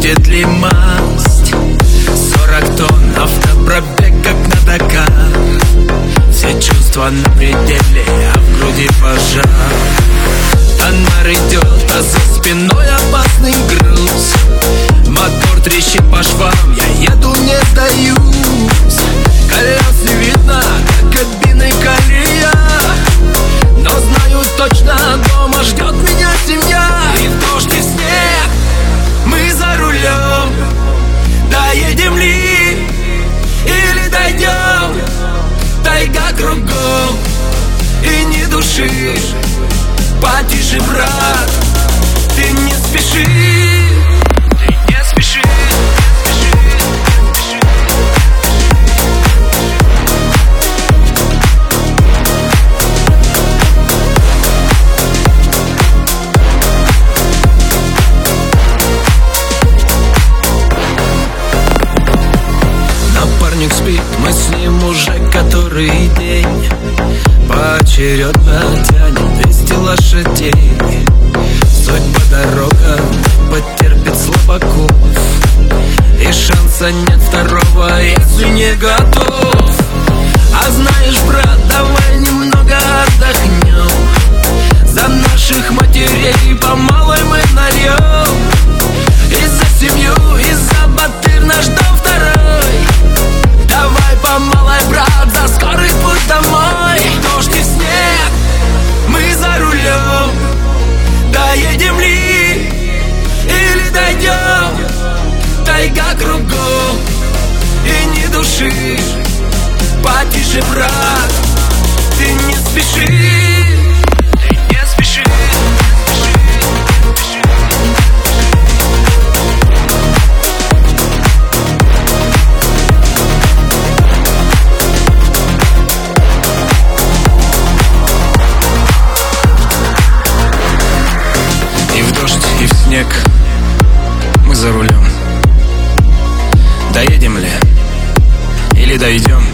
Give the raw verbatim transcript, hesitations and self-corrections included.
будет ли масть? Сорок тонн, автопробег как на Дакар. Все чувства на пределе, а в груди пожар. Тоннер идет, а за спиной опасный груз. Мотор трещит по швам, я еду, не сдаюсь. Колес не видно, как кабины колея, но знаю точно, дома ждет меня семья. И в дождь, и в снег мы за рулем. Доедем ли или дойдем? Тайга кругом и ни души. Потише, брат, ты не спеши. Ты не спеши. Напарник спит, мы с ним уже который день. Поочередно тянем двести лошадей. Судьба дорога потерпит слабаков, и шанса нет второго, если не готов. А знаешь, брат, давай немного отдохнем. За наших матерей по малой мы нарем. И за семью, и за батыр наш дом второй. Давай по малой, брат, за скорый путь домой. Дождь и снег, мы за рулем. Доедем ли или дойдем? Тайга кругом и ни души. Потише, брат, ты не спеши. Ты не спеши. И в дождь, и в снег мы за рулем. Доедем ли или дойдем?